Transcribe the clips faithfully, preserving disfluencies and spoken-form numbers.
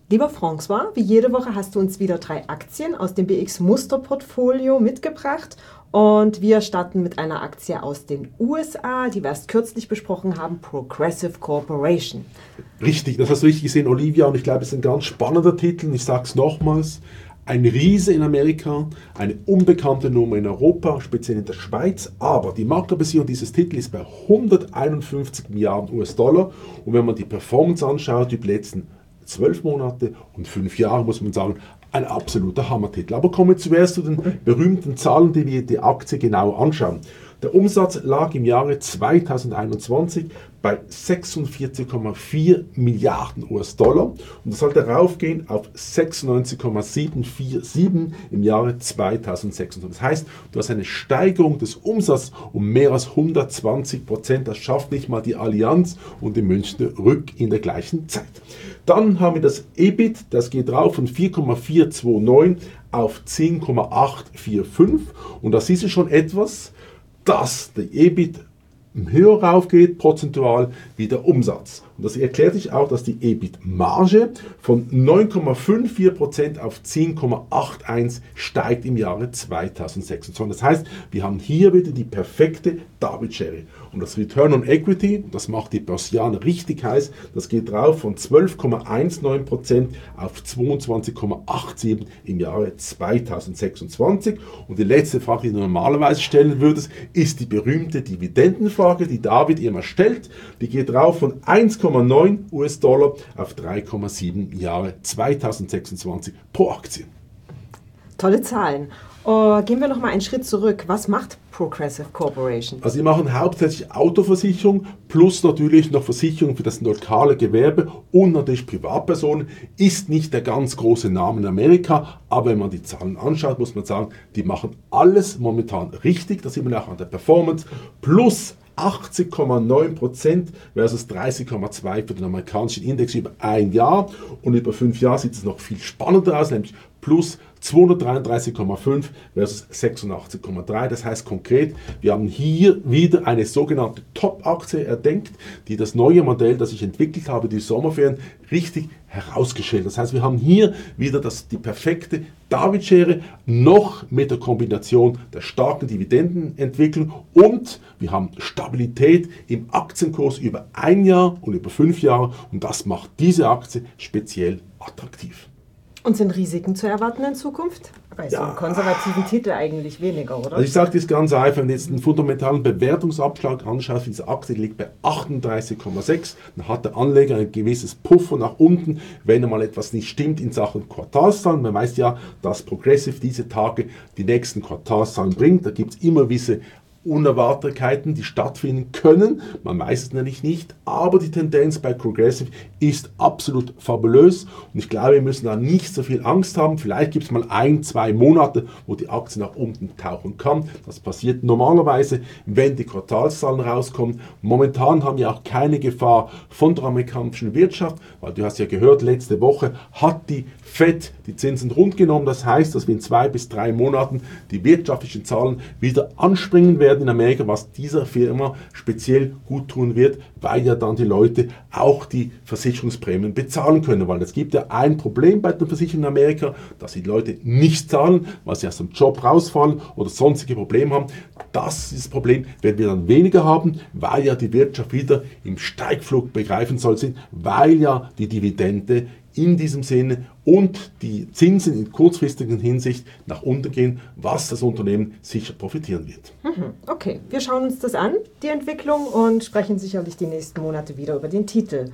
Lieber François, wie jede Woche hast du uns wieder drei Aktien aus dem B X-Musterportfolio mitgebracht und wir starten mit einer Aktie aus den U S A, die wir erst kürzlich besprochen haben, Progressive Corporation. Richtig, das hast du richtig gesehen, Olivia, und ich glaube, es ist ein ganz spannender Titel und ich sage es nochmals, ein Riese in Amerika, eine unbekannte Nummer in Europa, speziell in der Schweiz, aber die Marktkapitalisierung dieses Titels ist bei hunderteinundfünfzig Milliarden U S-Dollar und wenn man die Performance anschaut, die letzten zwölf Monate und fünf Jahre, muss man sagen, ein absoluter Hammertitel. Aber kommen wir zuerst zu den berühmten Zahlen, die wir die Aktie genau anschauen. Der Umsatz lag im Jahre zweitausendeinundzwanzig bei sechsundvierzig Komma vier Milliarden U S-Dollar und das sollte raufgehen auf sechsundneunzig Komma siebenhundertsiebenundvierzig im Jahre zweitausendsechsundzwanzig. Das heißt, du hast eine Steigerung des Umsatzes um mehr als hundertzwanzig Prozent. Das schafft nicht mal die Allianz und die Münchner Rück in der gleichen Zeit. Dann haben wir das E B I T, das geht rauf von vier Komma vierhundertneunundzwanzig auf zehn Komma achthundertfünfundvierzig und das ist schon etwas, dass der E B I T höher raufgeht, prozentual, wie der Umsatz. Und das erklärt sich auch, dass die E B I T-Marge von neun Komma vierundfünfzig Prozent auf zehn Komma einundachtzig steigt im Jahre zweitausendsechsundzwanzig. Das heißt, wir haben hier wieder die perfekte David-Schere. Und das Return on Equity, das macht die Börsianer richtig heiß, das geht rauf von zwölf Komma neunzehn Prozent auf zweiundzwanzig Komma siebenundachtzig im Jahre zweitausendsechsundzwanzig. Und die letzte Frage, die du normalerweise stellen würdest, ist die berühmte Dividendenfrage, die David immer stellt. Die geht rauf von eins Komma neun U S-Dollar auf drei Komma sieben im Jahre zweitausendsechsundzwanzig pro Aktie. Tolle Zahlen. Uh, gehen wir noch mal einen Schritt zurück. Was macht Progressive Corporation? Also sie machen hauptsächlich Autoversicherung plus natürlich noch Versicherung für das lokale Gewerbe und natürlich Privatpersonen. Ist nicht der ganz große Name in Amerika, aber wenn man die Zahlen anschaut, muss man sagen, die machen alles momentan richtig. Das sieht man auch an der Performance. Plus achtzig Komma neun Prozent versus dreißig Komma zwei für den amerikanischen Index über ein Jahr. Und über fünf Jahre sieht es noch viel spannender aus, nämlich plus zweihundertdreiunddreißig Komma fünf versus sechsundachtzig Komma drei. Das heißt konkret, wir haben hier wieder eine sogenannte Top-Aktie erdenkt, die das neue Modell, das ich entwickelt habe, die Sommerferien, richtig herausgestellt. Das heißt, wir haben hier wieder das, die perfekte David-Schere, noch mit der Kombination der starken Dividendenentwicklung und wir haben Stabilität im Aktienkurs über ein Jahr und über fünf Jahre und das macht diese Aktie speziell attraktiv. Und sind Risiken zu erwarten in Zukunft? Bei so einem konservativen Titel eigentlich weniger, oder? Also ich sage das ganz einfach, wenn du jetzt einen fundamentalen Bewertungsabschlag anschaust, diese Aktie liegt bei achtunddreißig Komma sechs, dann hat der Anleger ein gewisses Puffer nach unten, wenn einmal etwas nicht stimmt in Sachen Quartalszahlen. Man weiß ja, dass Progressive diese Tage die nächsten Quartalszahlen bringt, da gibt es immer gewisse Unerwartetkeiten, die stattfinden können. Man weiß es nämlich nicht, aber die Tendenz bei Progressive ist absolut fabulös und ich glaube, wir müssen da nicht so viel Angst haben. Vielleicht gibt es mal ein, zwei Monate, wo die Aktie nach unten tauchen kann. Das passiert normalerweise, wenn die Quartalszahlen rauskommen. Momentan haben wir auch keine Gefahr von der amerikanischen Wirtschaft, weil du hast ja gehört, letzte Woche hat die Fed die Zinsen rundgenommen. Das heißt, dass wir in zwei bis drei Monaten die wirtschaftlichen Zahlen wieder anspringen werden in Amerika, was dieser Firma speziell gut tun wird, weil ja dann die Leute auch die Versicherungsprämien bezahlen können, weil es gibt ja ein Problem bei den Versicherungen in Amerika, dass die Leute nicht zahlen, weil sie aus dem Job rausfallen oder sonstige Probleme haben. Das ist das Problem, werden wir dann weniger haben, weil ja die Wirtschaft wieder im Steigflug begreifen soll, weil ja die Dividende in diesem Sinne und die Zinsen in kurzfristiger Hinsicht nach unten gehen, was das Unternehmen sicher profitieren wird. Okay, wir schauen uns das an, die Entwicklung, und sprechen sicherlich die nächsten Monate wieder über den Titel.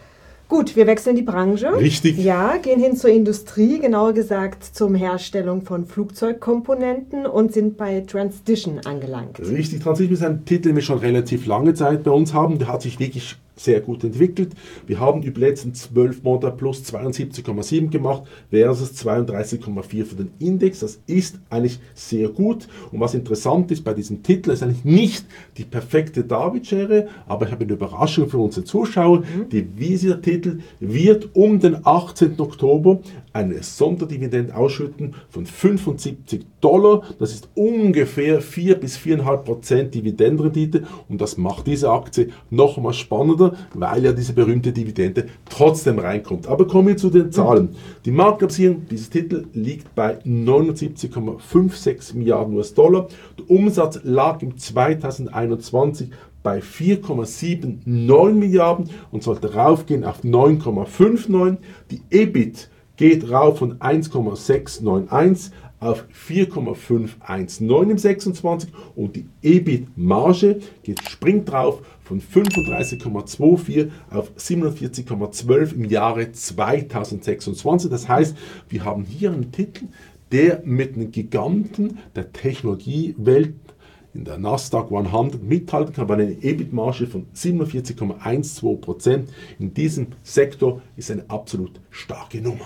Gut, wir wechseln die Branche. Richtig. Ja, gehen hin zur Industrie, genauer gesagt zur Herstellung von Flugzeugkomponenten und sind bei Transition angelangt. Richtig, Transition ist ein Titel, den wir schon relativ lange Zeit bei uns haben. Der hat sich wirklich sehr gut entwickelt. Wir haben über die letzten zwölf Monate plus zweiundsiebzig Komma sieben gemacht versus zweiunddreißig Komma vier für den Index. Das ist eigentlich sehr gut. Und was interessant ist bei diesem Titel, ist eigentlich nicht die perfekte David-Schere, aber ich habe eine Überraschung für unsere Zuschauer. Mhm. Die Visa-Titel wird um den achtzehnten Oktober eine Sonderdividende ausschütten von fünfundsiebzig Dollar. Das ist ungefähr vier bis vier Komma fünf Prozent Dividendenrendite und das macht diese Aktie noch mal spannender, spannender, weil ja diese berühmte Dividende trotzdem reinkommt. Aber kommen wir zu den Zahlen. Die Marktkapitalisierung dieses Titel liegt bei neunundsiebzig Komma sechsundfünfzig Milliarden U S-Dollar. Der Umsatz lag im zweitausendeinundzwanzig bei vier Komma neunundsiebzig Milliarden und sollte raufgehen auf neun Komma neunundfünfzig. Die E B I T geht rauf von eins Komma sechshunderteinundneunzig auf vier Komma fünfhundertneunzehn im sechsundzwanzig und die E B I T-Marge geht, springt drauf von fünfunddreißig Komma vierundzwanzig auf siebenundvierzig Komma zwölf im Jahre zweitausendsechsundzwanzig. Das heißt, wir haben hier einen Titel, der mit einem Giganten der Technologiewelt in der Nasdaq hundert mithalten kann, bei einer E B I T-Marge von siebenundvierzig Komma zwölf Prozent. In diesem Sektor ist eine absolut starke Nummer.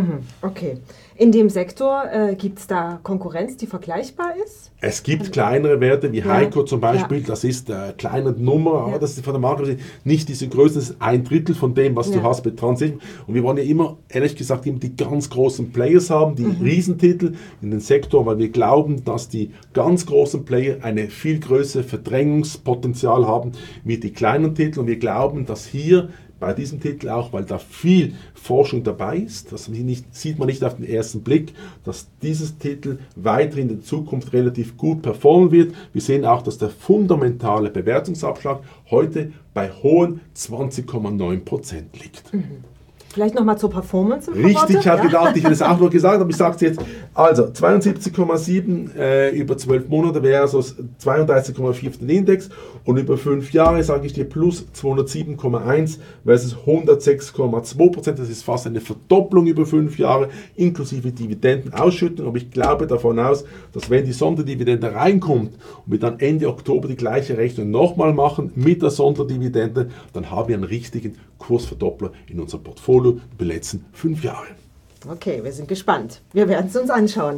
Okay. In dem Sektor äh, gibt es da Konkurrenz, die vergleichbar ist? Es gibt kleinere Werte wie ja. Heiko zum Beispiel, ja. Das ist eine kleine Nummer, aber ja. das ist von der Marke nicht diese Größe, das ist ein Drittel von dem, was ja. du hast bei Transition. Und wir wollen ja immer, ehrlich gesagt, immer die ganz großen Players haben, die mhm. Riesentitel in den Sektor, weil wir glauben, dass die ganz großen Player eine viel größere Verdrängungspotenzial haben wie die kleinen Titel. Und wir glauben, dass hier bei diesem Titel auch, weil da viel Forschung dabei ist, das sieht man nicht auf den ersten Blick, dass dieses Titel weiterhin in der Zukunft relativ gut performen wird. Wir sehen auch, dass der fundamentale Bewertungsabschlag heute bei hohen zwanzig Komma neun Prozent liegt. Mhm. Vielleicht nochmal zur Performance. Im Richtig, ich habe ja. gedacht, ich hätte es auch noch gesagt, aber ich sage es jetzt. Also zweiundsiebzig Komma sieben äh, über zwölf Monate versus zweiunddreißig Komma vier für den Index und über fünf Jahre sage ich dir plus zweihundertsieben Komma eins versus hundertsechs Komma zwei Prozent. Das ist fast eine Verdopplung über fünf Jahre inklusive Dividendenausschüttung. Aber ich glaube davon aus, dass wenn die Sonderdividende reinkommt und wir dann Ende Oktober die gleiche Rechnung nochmal machen mit der Sonderdividende, dann haben wir einen richtigen Kursverdoppler in unserem Portfolio über die letzten fünf Jahre. Okay, wir sind gespannt. Wir werden es uns anschauen.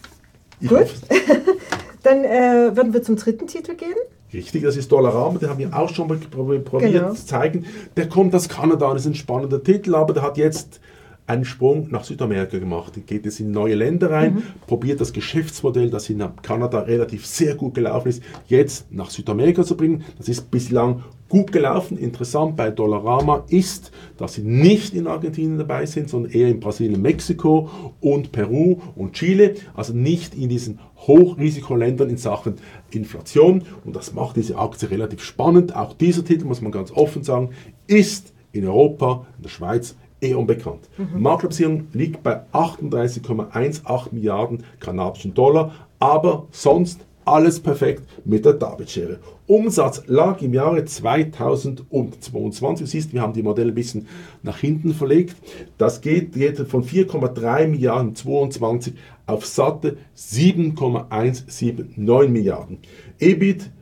Ich Gut, dann äh, würden wir zum dritten Titel gehen. Richtig, das ist Dollarama, den haben wir auch schon mal probiert genau. zu zeigen. Der kommt aus Kanada, das ist ein spannender Titel, aber der hat jetzt einen Sprung nach Südamerika gemacht. Da geht es in neue Länder rein, mhm. probiert das Geschäftsmodell, das in Kanada relativ sehr gut gelaufen ist, jetzt nach Südamerika zu bringen. Das ist bislang gut gelaufen. Interessant bei Dollarama ist, dass sie nicht in Argentinien dabei sind, sondern eher in Brasilien, Mexiko und Peru und Chile. Also nicht in diesen Hochrisikoländern in Sachen Inflation. Und das macht diese Aktie relativ spannend. Auch dieser Titel, muss man ganz offen sagen, ist in Europa, in der Schweiz, eher unbekannt. Mhm. Marktkapitalisierung liegt bei achtunddreißig Komma achtzehn Milliarden kanadischen Dollar, aber sonst alles perfekt mit der David-Schere. Umsatz lag im Jahre zweitausendzweiundzwanzig. Du siehst, wir haben die Modelle ein bisschen nach hinten verlegt. Das geht jetzt von vier Komma drei Milliarden zweiundzwanzig auf satte sieben Komma hundertneunundsiebzig Milliarden. E B I T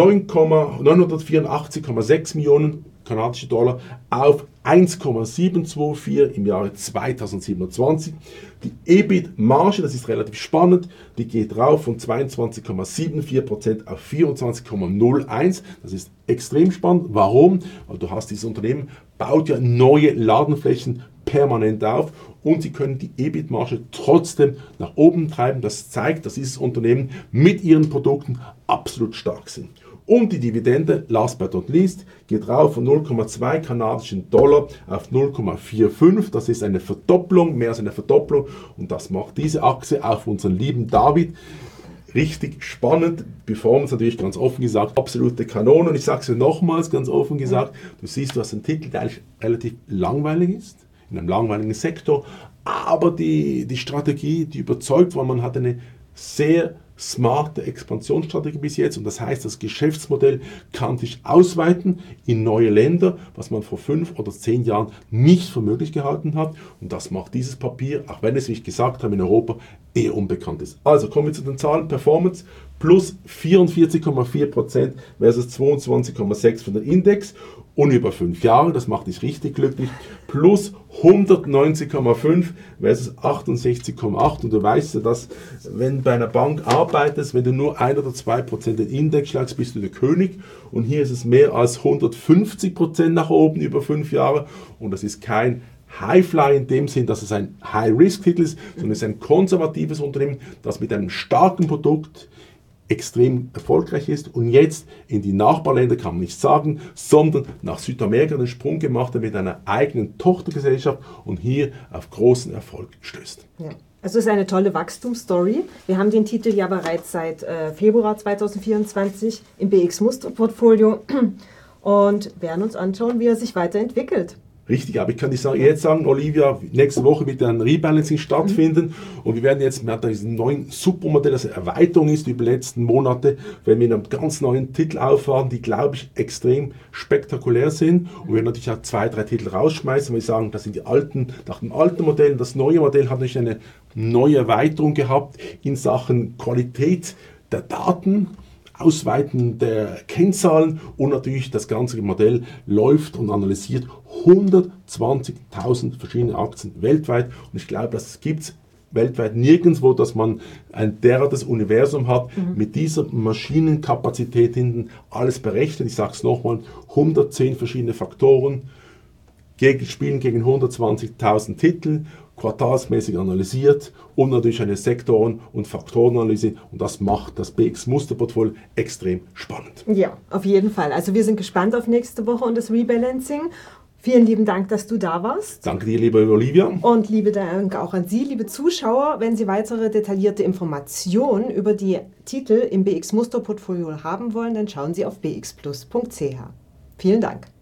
neunhundertvierundachtzig Komma sechs Millionen kanadische Dollar auf eins Komma siebenhundertvierundzwanzig im Jahre zweitausendsiebenundzwanzig. Die E B I T-Marge, das ist relativ spannend, die geht rauf von zweiundzwanzig Komma vierundsiebzig Prozent auf vierundzwanzig Komma null eins. Das ist extrem spannend. Warum? Weil du hast dieses Unternehmen, baut ja neue Ladenflächen permanent auf und sie können die E B I T-Marge trotzdem nach oben treiben. Das zeigt, dass dieses Unternehmen mit ihren Produkten absolut stark sind. Und die Dividende, last but not least, geht rauf von null Komma zwei kanadischen Dollar auf null Komma fünfundvierzig. Das ist eine Verdopplung, mehr als eine Verdopplung. Und das macht diese Aktie auch für unseren lieben David richtig spannend. Performance natürlich ganz offen gesagt, absolute Kanone. Und ich sage es dir nochmals ganz offen gesagt, du siehst, du hast einen Titel, der eigentlich relativ langweilig ist, in einem langweiligen Sektor. Aber die, die Strategie, die überzeugt, weil man hat eine sehr smarte Expansionsstrategie bis jetzt und das heißt, das Geschäftsmodell kann sich ausweiten in neue Länder, was man vor fünf oder zehn Jahren nicht für möglich gehalten hat und das macht dieses Papier, auch wenn es, wie ich gesagt habe, in Europa eher unbekannt ist. Also kommen wir zu den Zahlen. Performance plus vierundvierzig Komma vier Prozent versus zweiundzwanzig Komma sechs für den Index und über fünf Jahre, das macht dich richtig glücklich, plus hundertneunzig Komma fünf versus achtundsechzig Komma acht. Und du weißt ja, dass wenn du bei einer Bank arbeitest, wenn du nur ein oder zwei Prozent den Index schlagst, bist du der König. Und hier ist es mehr als hundertfünfzig Prozent nach oben über fünf Jahre. Und das ist kein High-Fly in dem Sinn, dass es ein High-Risk-Titel ist, sondern es ist ein konservatives Unternehmen, das mit einem starken Produkt extrem erfolgreich ist und jetzt in die Nachbarländer, kann man nicht sagen, sondern nach Südamerika den Sprung gemacht hat mit einer eigenen Tochtergesellschaft und hier auf großen Erfolg stößt. Ja. Also es ist eine tolle Wachstumsstory. Wir haben den Titel ja bereits seit äh, Februar zweitausendvierundzwanzig im B X Muster-Portfolio und werden uns anschauen, wie er sich weiterentwickelt. Richtig, aber ich kann dir jetzt sagen, Olivia, nächste Woche wird ein Rebalancing stattfinden mhm. und wir werden jetzt mit diesem neuen Supermodell, das eine Erweiterung ist über die letzten Monate, werden wir einen ganz neuen Titel auffahren, die, glaube ich, extrem spektakulär sind und wir werden natürlich auch zwei, drei Titel rausschmeißen, weil wir sagen, das sind die alten, nach dem alten Modell, das neue Modell hat natürlich eine neue Erweiterung gehabt in Sachen Qualität der Daten, Ausweiten der Kennzahlen und natürlich das ganze Modell läuft und analysiert hundertzwanzigtausend verschiedene Aktien weltweit und ich glaube, das gibt es weltweit nirgendwo, dass man ein derartiges Universum hat, mhm. mit dieser Maschinenkapazität hinten alles berechnet. Ich sage es nochmal, hundertzehn verschiedene Faktoren, gegen, spielen gegen hundertzwanzigtausend Titel, quartalsmäßig analysiert und natürlich eine Sektoren- und Faktorenanalyse und das macht das B X Musterportfolio extrem spannend. Ja, auf jeden Fall. Also wir sind gespannt auf nächste Woche und das Rebalancing. Vielen lieben Dank, dass du da warst. Danke dir, liebe Olivia. Und liebe Dank auch an Sie, liebe Zuschauer. Wenn Sie weitere detaillierte Informationen über die Titel im B X Musterportfolio haben wollen, dann schauen Sie auf b x plus punkt c h. Vielen Dank.